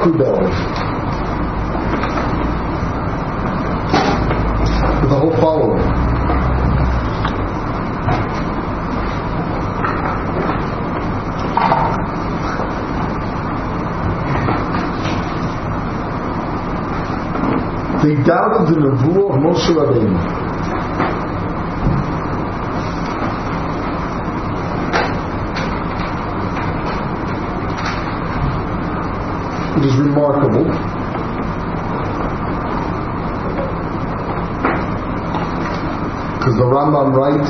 rebelled. With the whole following. They doubted the nevuah of Moshe Rabbeinu. It is remarkable because the Rambam writes,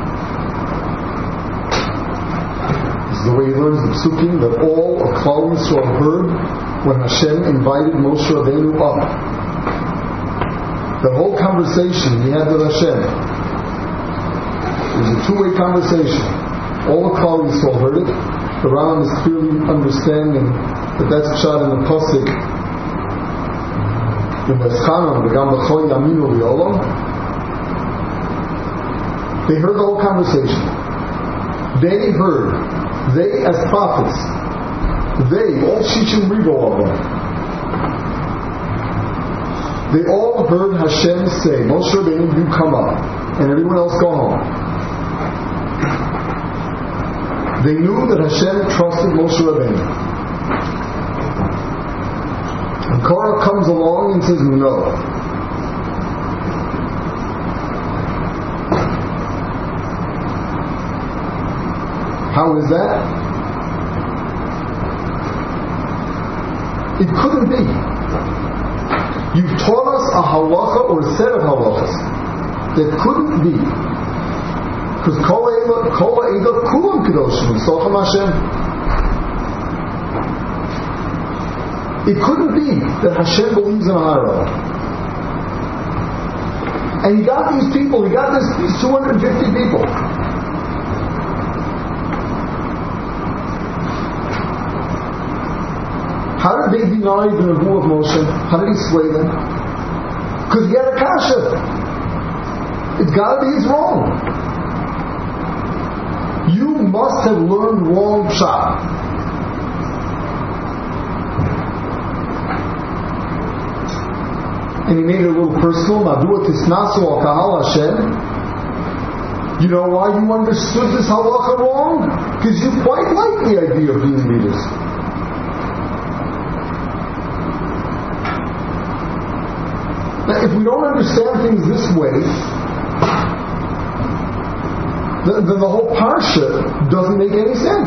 this is the way he learns the Psukim, that all of Klal Yisrael heard when Hashem invited Moshe Rabbeinu up. The whole conversation he had with Hashem, it was a two-way conversation. All of Klal Yisrael heard it. The Rambam is clearly understanding that that's shot in the pasuk in the Eschanon, the Gam B'chol Yaminu V'Olam. They heard the whole conversation. They heard, they as prophets, they, all Shishim Ribo of them, they all heard Hashem say, Moshe Rabbeinu, you come up, and everyone else go home. They knew that Hashem trusted Moshe Rabbeinu. And Korah comes along and says, no. How is that? It couldn't be. You've taught us a halacha or a set of halachas that couldn't be. Because Kol Ha'eda Kulam Kedoshim Socham Hashem. It couldn't be that Hashem believes in a hierarchy. And he got these people, he got these 250 people. How did they deny the Nebuah of Moshe? How did he slay them? Because he had a kasha. It's got to be his wrong. You must have learned wrong pshat. And he made it a little personal. Madua tisnasu al kahal Hashem. You know why you understood this halacha wrong? Because you quite like the idea of being leaders. Now, if we don't understand things this way, then the whole parsha doesn't make any sense.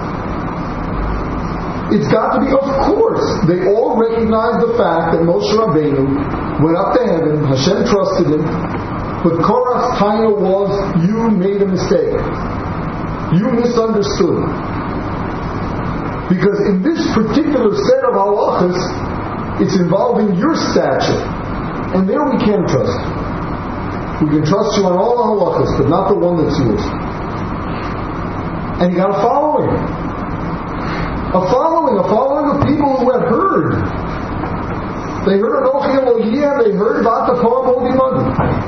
It's got to be, of course, they all recognize the fact that Moshe Rabbeinu went up to heaven, Hashem trusted him, but Korach's taina was, you made a mistake. You misunderstood. Because in this particular set of halachas, it's involving your stature. And there we can trust. We can trust you on all the halachas, but not the one that's yours. And you got a following. A following of people who had heard. They heard Anochi Elohim, they heard Vata Koam Odi Madi.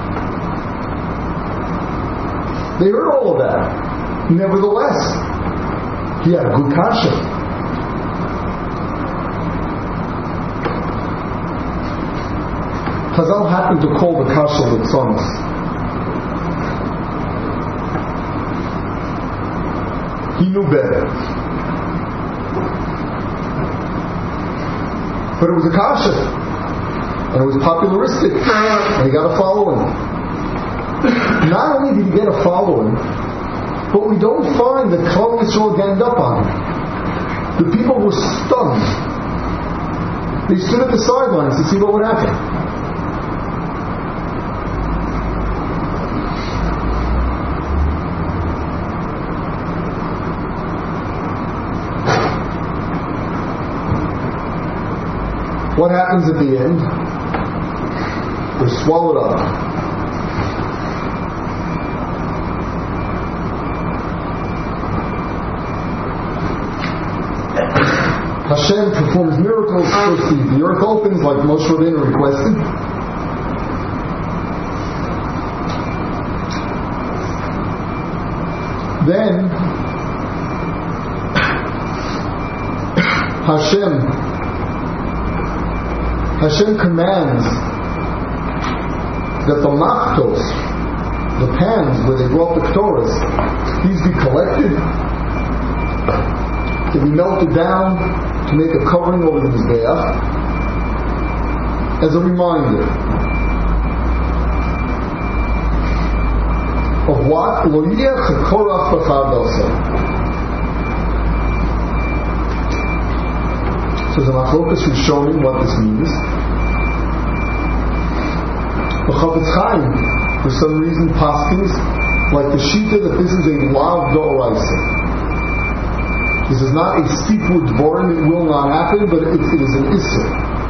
They heard all of that. Nevertheless, he had a good kasha. Chazal happened to call the kasha Litzonos. He knew better. But it was a kasha. And it was popularistic. And he got a following. Not only did he get a following, but we don't find that Klal Yisrael ganged up on him. The people were stunned. They stood at the sidelines to see what would happen. What happens at the end? They're swallowed up. Hashem performs miracles. First the earth opens like Moshe Rabbeinu requested. Then Hashem Hashem commands that the machtos, the pans where they brought the Torahs, these be collected, to be melted down, to make a covering over the Mizbeach, as a reminder of what? Lo yech hakorach b'chadasa. So the Machlokas is showing what this means. The Chafetz Chaim, for some reason, paskins like the Shita that this is a lav d'oraisa. This is not a steepwood dvorim, it will not happen, but it is an Isser.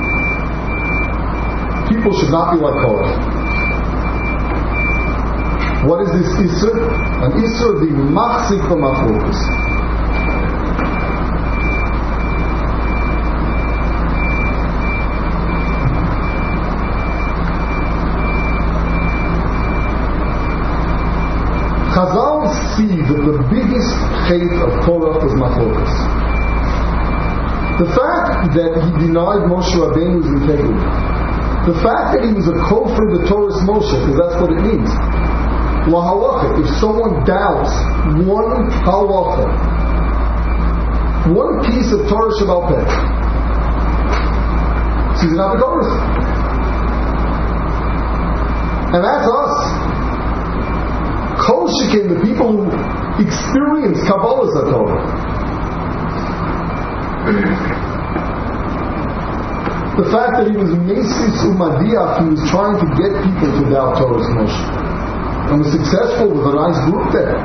People should not be like Korach. What is this Isser? An Isser of the Machzik B'Machlokas. Chazal see that the biggest hate of Korach was Machlokas. The fact that he denied Moshe Rabbeinu's integrity, the fact that he was a kofar the Torah's Moshe, because that's what it means. La halacha, if someone doubts one halacha, one piece of Torah Sheba'al Peh, so he's not the Torah. And that's us. Kol Shekin, the people who experience Kabbalah Torah. The fact that he was Mesis Umadiach, he was trying to get people to doubt Torah's Moshe, and was successful with a nice group there.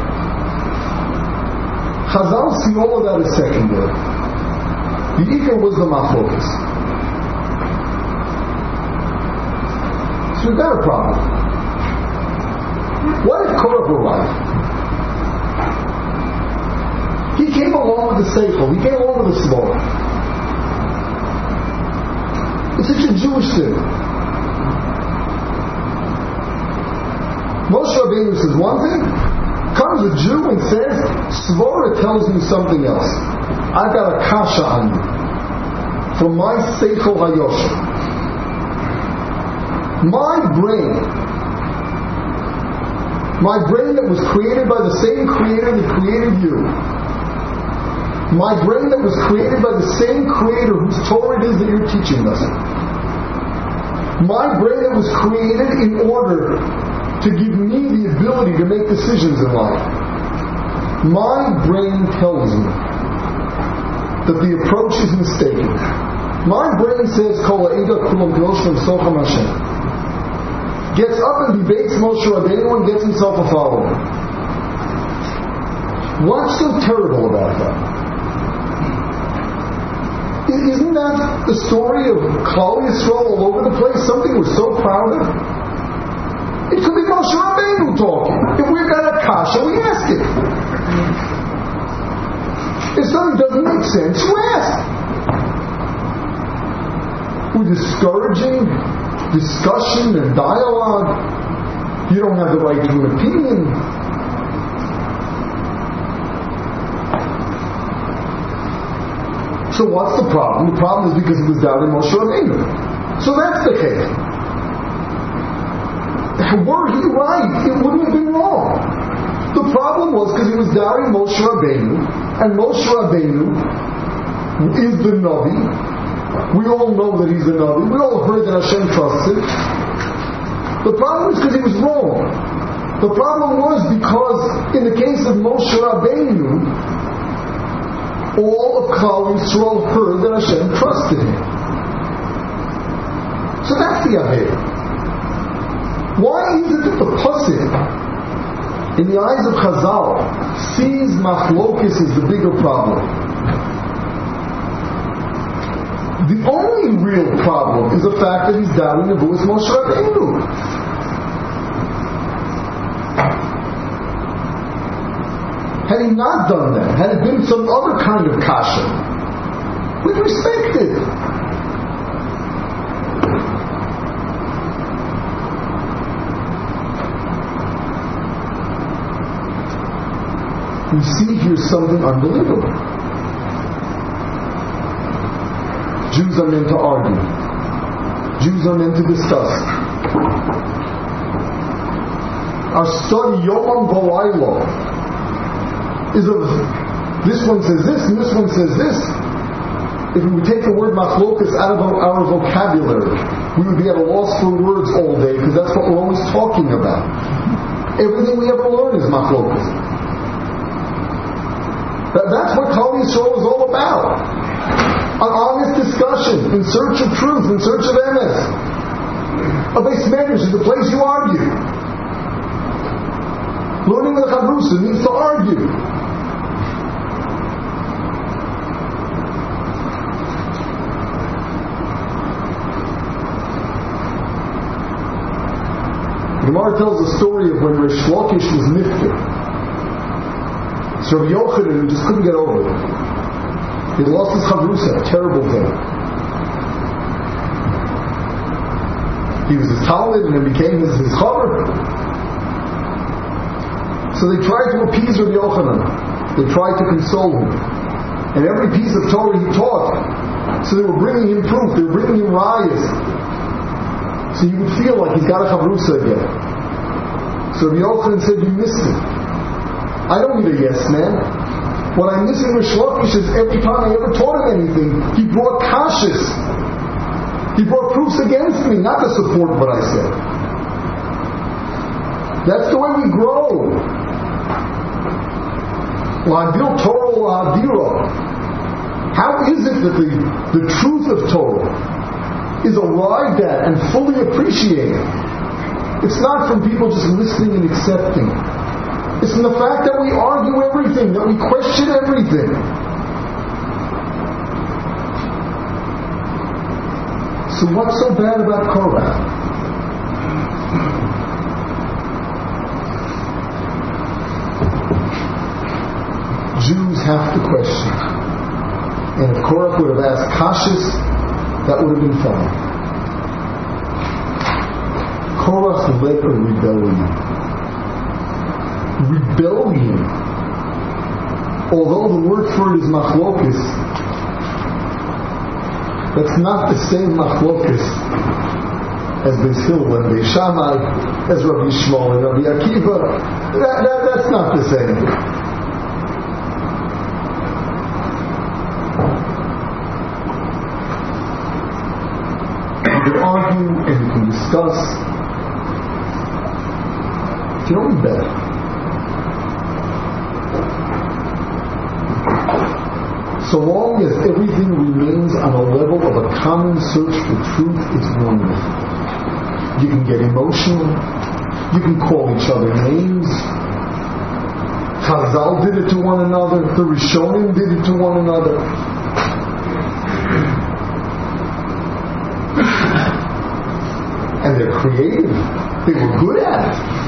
Chazal see all of that as secondary. The Ikar was the Machlokas. So we've got a problem. What if Korach were right? He came along with the Seichel. He came along with the Svara. It's such a Jewish thing. Moshe Rabbeinu says one thing, comes a Jew and says, Svara tells me something else. I've got a kasha on you from my Seichel HaYosher. My brain that was created by the same creator that created you, my brain that was created by the same creator whose Torah it is that you're teaching us, my brain that was created in order to give me the ability to make decisions in life, my brain tells me that the approach is mistaken. My brain says, Kol ha'eda kulam kedoshim socham Hashem. Gets up and debates Moshe Rabbeinu and gets himself a follower. What's so terrible about that? Isn't that the story of Klal Yisrael all over the place? Something we're so proud of? It could be Moshe Rabbeinu talking. If we've got a kasha, we ask it. If something doesn't make sense, you ask. We're discouraging discussion and dialogue. You don't have the right to an opinion. So what's the problem? The problem is because he was doubting Moshe Rabbeinu. So that's the case. Were he right, it wouldn't have been wrong. The problem was because he was doubting Moshe Rabbeinu, and Moshe Rabbeinu is the Navi. We all know that he's a Navi. We all heard that Hashem trusts him. The problem is because he was wrong. The problem was because in the case of Moshe Rabbeinu, all of Klal Yisrael heard that Hashem trusted him. So that's the idea. Why is it that the Pasuk, in the eyes of Chazal, sees Machlokes as the bigger problem? The only real problem is the fact that he's doubting the voice of Moshe Rabbeinu. Had he not done that, had it been some other kind of kasha, we'd respect it. We see here something unbelievable. Jews are meant to argue. Jews are meant to discuss. Our study, Yom V'Layla, is of this one says this and this one says this. If we would take the word machlokas out of our vocabulary, we would be at a loss for words all day, because that's what we're always talking about. Everything we ever learn is machlokas. That's what Kol Yisrael is all about. An honest discussion, in search of truth, in search of emes. A base medrash is the place you argue. Learning the Chavrusa needs to argue. Gemara tells the story of when Rish Lakish was nifter. So Rabbi Yochanan just couldn't get over it. He lost his chavrusa, a terrible thing. He was his talmid and it became his chaver. So they tried to appease Rabbi Yochanan. They tried to console him. And every piece of Torah he taught, so they were bringing him proof, they were bringing him rayas. So you would feel like he's got a chavrusa again. So Rabbi Yochanan said, you missed it. I don't need a yes man. What I'm missing with Shlokish is every time I ever taught him anything, he brought kashas. He brought proofs against me, not to support what I said. That's the way we grow. L'hadil Torah l'hadira. How is it that the truth of Torah is arrived at and fully appreciated? It's not from people just listening and accepting. It's from the fact that we argue everything, that we question everything. So what's so bad about Korach? Jews have to question. And if Korach would have asked kashas, that would have been fine. Korach led a rebellion. Rebellion. Although the word for it is machlokas, that's not the same machlokas as Beis Hillel and Beis Shammai, as Rabbi Shmuel and Rabbi Akiva. That's not the same. You can argue and you can discuss. You don't bet. So long as everything remains on a level of a common search for truth, it's wonderful. You can get emotional. You can call each other names. Chazal did it to one another. The Rishonim did it to one another. And they're creative. They were good at it.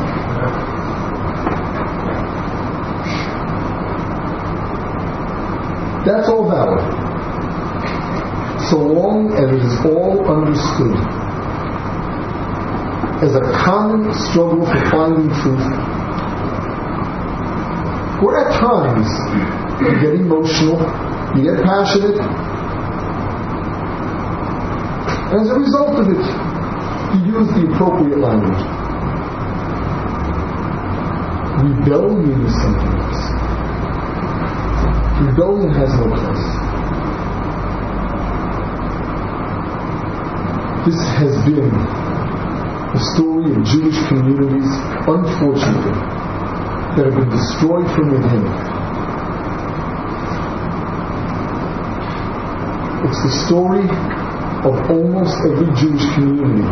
That's all valid. So long as it is all understood as a common struggle for finding truth, where at times you get emotional, you get passionate, and as a result of it, you use the appropriate language. Rebellion is something else. Rebellion has no place. This has been the story of Jewish communities, unfortunately, that have been destroyed from within. It's the story of almost every Jewish community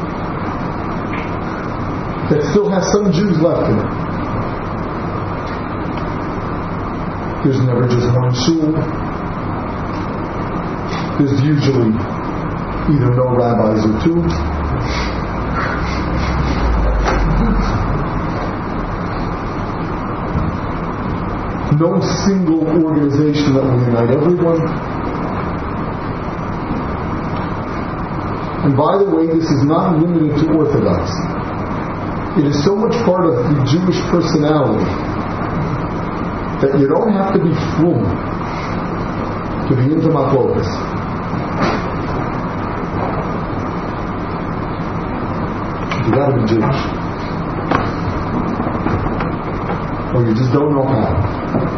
that still has some Jews left in it. There's never just one shul. There's usually either no rabbis or two. No single organization that will unite everyone. And by the way, this is not limited to Orthodox. It is so much part of the Jewish personality that you don't have to be frum to be into machlokas. You got to be Jewish. Or you just don't know how.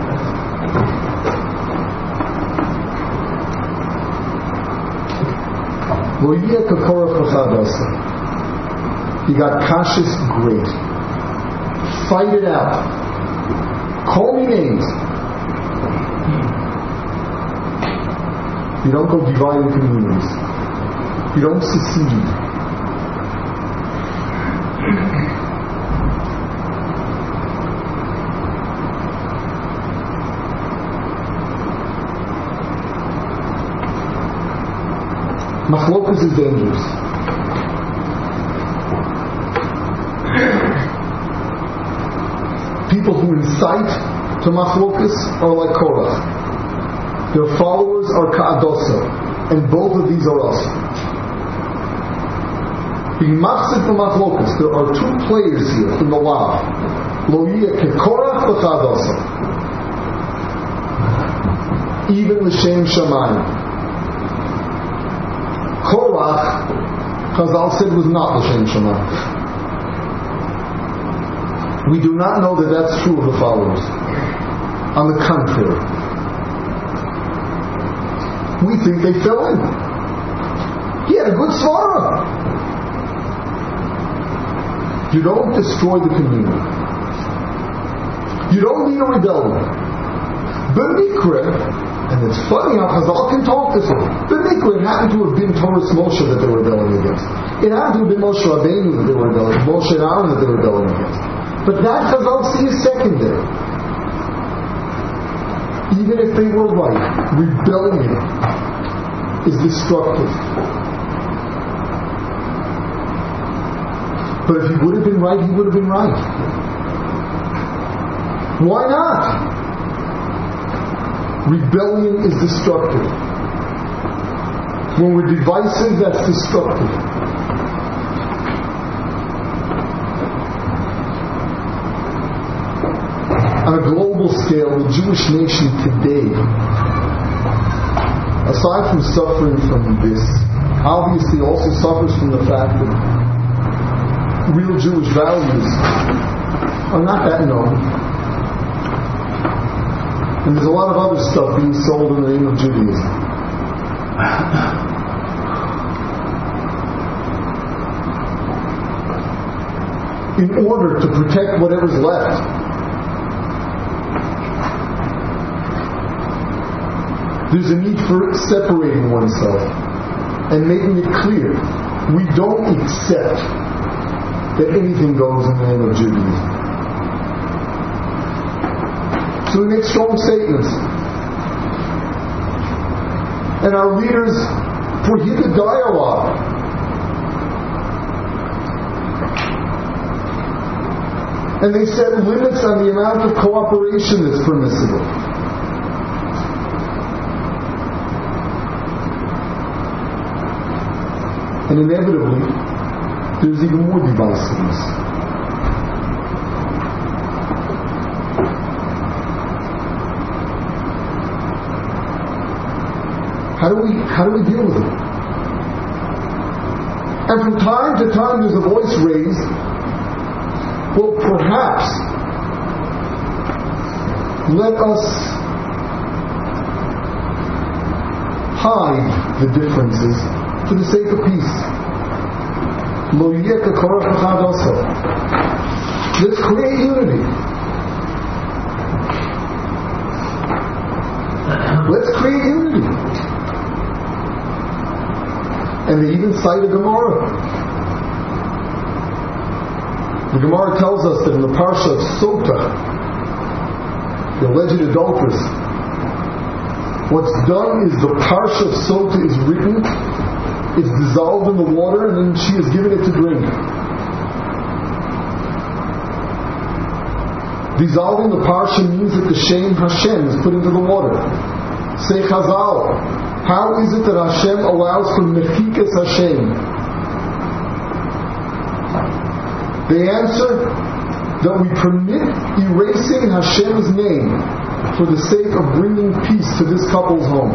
You got Kashis, great. Fight it out. Call me names. You don't go dividing communities. You don't secede. Machlokus is dangerous. People who incite to machlokus are like Korach. Their followers are ka'adosa, and both of these are us. Being machzit for machlokus, there are two players here in the law. Lo yeh kekorach v'ka'adosa. Even l'shem shamayim. Korach, Chazal said, was not l'shem shamayim. We do not know that that's true of the followers. On the contrary, we think they fell in. He had a good svara. You don't destroy the community. You don't need a rebellion. B'mikra, and it's funny how Chazal can talk this way. B'mikra, it happened to have been Torah's Moshe that they were rebelling against. It happened to have been Moshe Rabbeinu that they were rebelling, Moshe and Aaron that they were rebelling against. But that Chazal sees secondary. Even if they were right, rebellion is destructive. But if he would have been right, he would have been right. Why not? Rebellion is destructive. When we're divisive, that's destructive. On a global scale, the Jewish nation today, aside from suffering from this, obviously also suffers from the fact that real Jewish values are not that known. And there's a lot of other stuff being sold in the name of Judaism. In order to protect whatever's left, there's a need for separating oneself and making it clear we don't accept that anything goes in the name of Judaism. So we make strong statements. And our leaders prohibit dialogue. And they set limits on the amount of cooperation that's permissible. And inevitably, there's even more divisiveness. How do we deal with it? And from time to time there's a voice raised, well, perhaps let us hide the differences for the sake of peace. Let's create unity. Let's create unity. And they even cite a Gemara. The Gemara tells us that in the Parsha of Sotah, the alleged adulteress, what's done is the Parsha of Sotah is written, it's dissolved in the water, and then she is given it to drink. Dissolving the Parsha means that the Shem Hashem is put into the water. Say Chazal, how is it that Hashem allows for Mechikas Hashem? They answer that we permit erasing Hashem's name for the sake of bringing peace to this couple's home.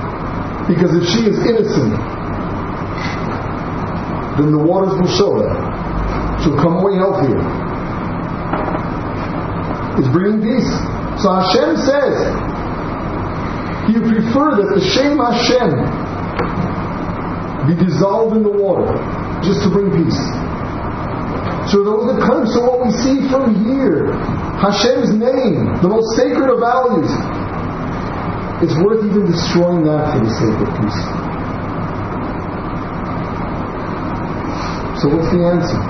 Because if she is innocent, then the waters will show that. she'll come away healthier. It's bringing peace. So Hashem says, He would prefer that the Shem Hashem be dissolved in the water, just to bring peace. So those that come, so what we see from here, Hashem's name, the most sacred of values, it's worth even destroying that for the sake of peace. So what's the answer?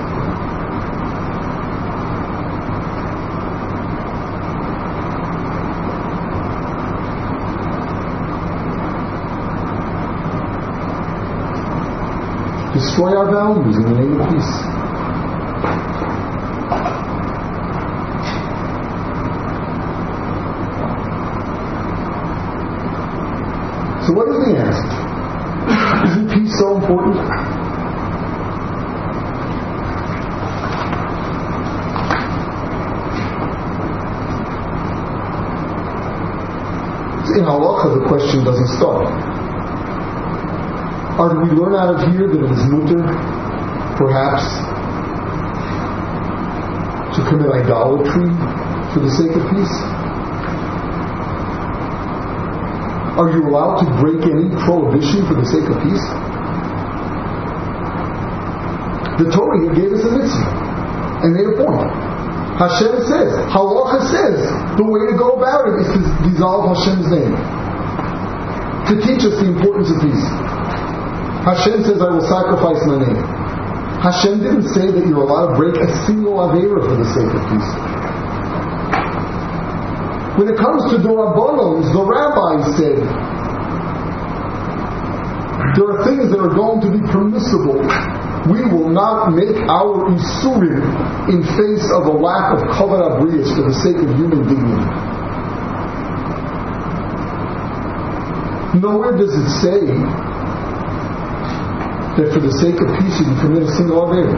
Destroy our values in the name of peace. So what is the answer? Isn't peace so important? In Halacha, the question doesn't start. Or do we learn out of here that it is mutter, perhaps, to commit idolatry for the sake of peace? Are you allowed to break any prohibition for the sake of peace? The Torah gave us a mitzvah and made a point. Hashem says, Halacha says, the way to go about it is to dissolve Hashem's name, to teach us the importance of peace. Hashem says, I will sacrifice my name. Hashem didn't say that you're allowed to break a single avera for the sake of peace. When it comes to the Rabbanons, the rabbis said, there are things that are going to be permissible. We will not make our isurim in face of a lack of kavod abrius for the sake of human dignity. Nowhere does it say that for the sake of peace you can commit a single avera.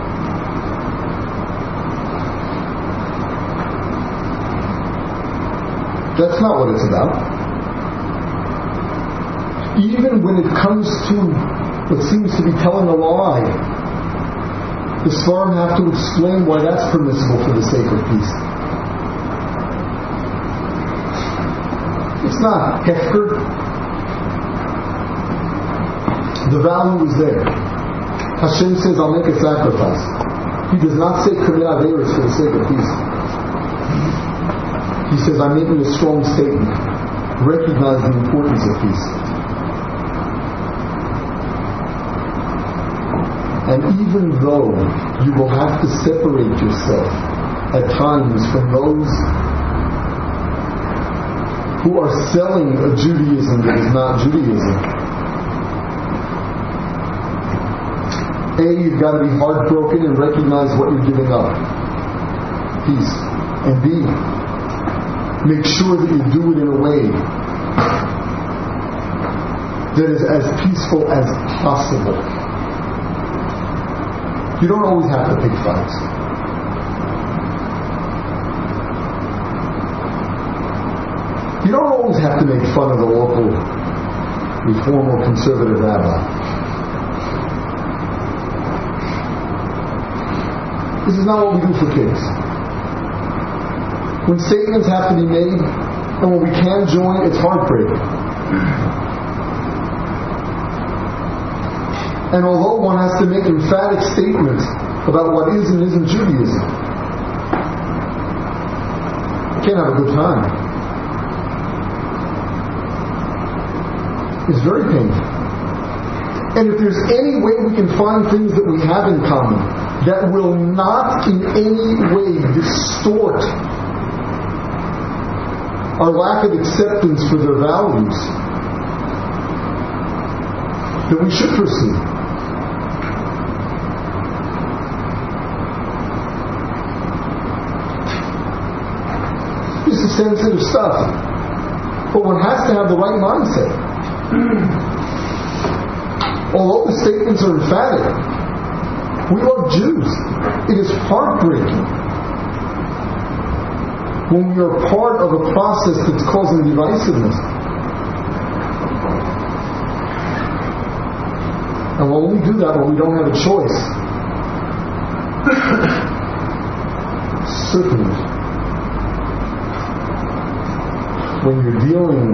That's not what it's about. Even when it comes to what seems to be telling a lie, the Sfarim have to explain why that's permissible for the sake of peace. It's not hefker. The value is there. Hashem says, I'll make a sacrifice. He does not say commit averos for the sake of peace. He says, I'm making a strong statement. Recognize the importance of peace. And even though you will have to separate yourself at times from those who are selling a Judaism that is not Judaism, A, you've got to be heartbroken and recognize what you're giving up. Peace. And B, make sure that you do it in a way that is as peaceful as possible. You don't always have to pick fights. You don't always have to make fun of the local reform or conservative rabbi. This is not what we do for kids. When statements have to be made, and when we can join, it's heartbreaking. And although one has to make emphatic statements about what is and isn't Judaism, you can't have a good time. It's very painful. And if there's any way we can find things that we have in common that will not in any way distort our lack of acceptance for their values, that we should pursue. This is sensitive stuff, but one has to have the right mindset. Although the statements are emphatic, we love Jews. It is heartbreaking when we are part of a process that's causing divisiveness. And when we do that, when we don't have a choice, certainly, when you're dealing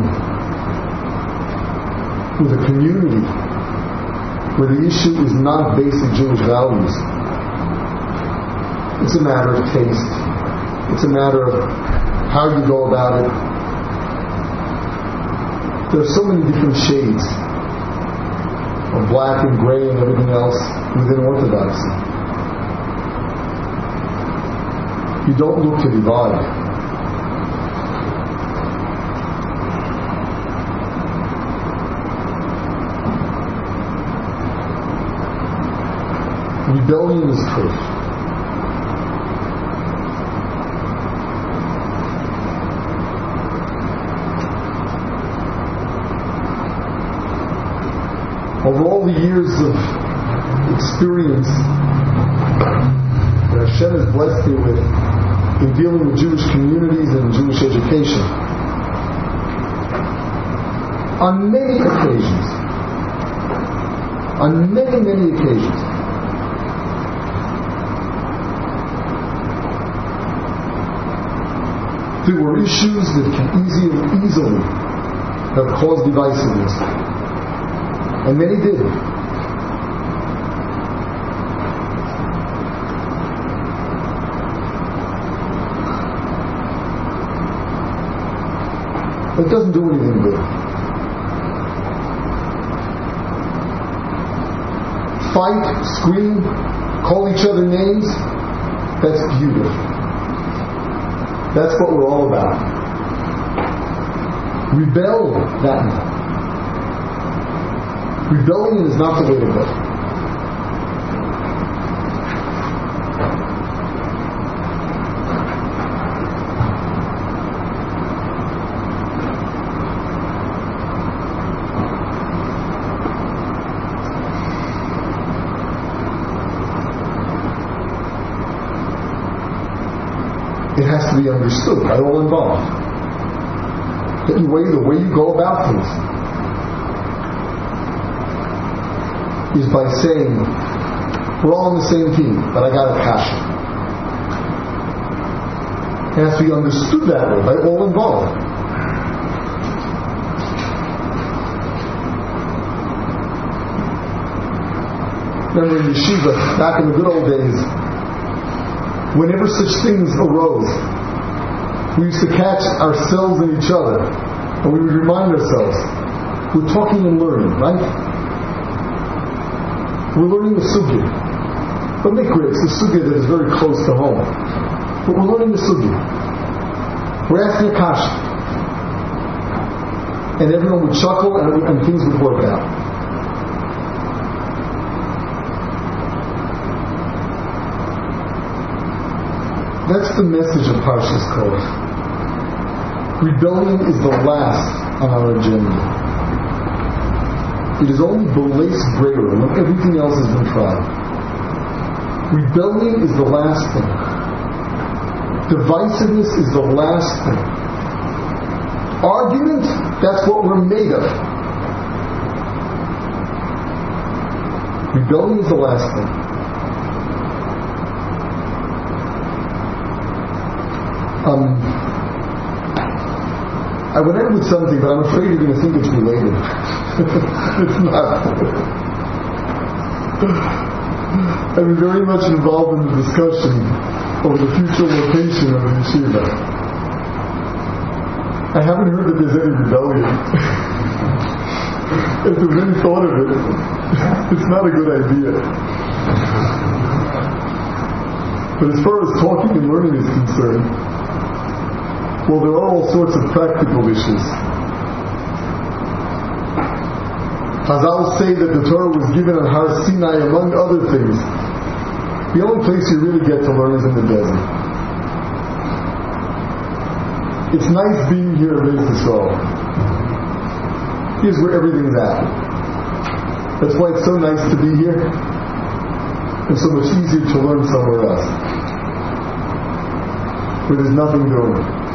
with a community where the issue is not basic Jewish values, it's a matter of taste, it's a matter of how you go about it. There are so many different shades of black and gray and everything else within Orthodoxy. You don't look to divide. Rebellion is cursed. Over all the years of experience that Hashem has blessed me with in dealing with Jewish communities and Jewish education, on many occasions, there were issues that can easily have caused divisiveness. And many did. It doesn't do anything good. Fight, scream, call each other names, that's beautiful. That's what we're all about. Rebel that night. Rebellion is not the way to go. It has to be understood by all involved that the way you go about things is by saying, we're all on the same team, but I got a passion. It has to be understood that way by all involved. Remember in yeshiva, back in the good old days, whenever such things arose, we used to catch ourselves and each other, and we would remind ourselves, we're talking and learning, right? We're learning the sugya. But mikra, it's the sugya that is very close to home. But we're learning the sugya. We're asking a kasha. And everyone would chuckle and things would work out. That's the message of Parshas Korach. Rebellion is the last on our agenda. It is only Boles Breira when everything else has been tried. Rebellion is the last thing. Divisiveness is the last thing. Argument, that's what we're made of. Rebellion is the last thing. I would end with something, but I'm afraid you're going to think it's related. It's not. I've been very much involved in the discussion over the future location of the yeshiva. I haven't heard that there's any rebellion. If there's any thought of it, it's not a good idea. But as far as talking and learning is concerned, well, there are all sorts of practical issues. Chazal say that the Torah was given on Har Sinai, among other things. The only place you really get to learn is in the desert. It's nice being here at Beis Yisrael. Here's where everything's at. That's why it's so nice to be here, and so much easier to learn somewhere else, where there's nothing doing.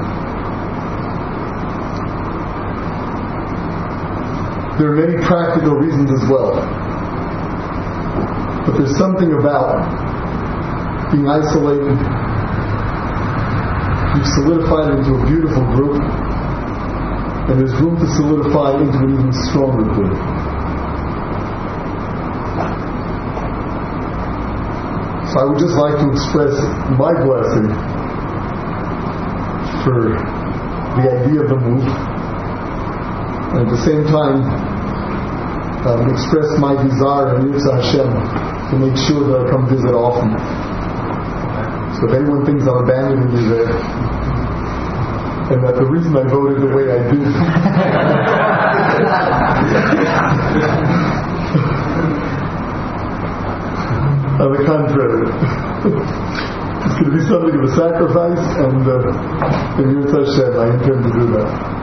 There are many practical reasons as well. But there's something about being isolated, we've solidified into a beautiful group, and there's room to solidify into an even stronger group. So I would just like to express my blessing for the idea of the move, and at the same time express my desire and Yirtzeh Hashem to make sure that I come visit often. So if anyone thinks I'm abandoning you there, and that the reason I voted the way I did on the contrary, it's going to be something of a sacrifice, and in Yirtzeh Hashem I intend to do that.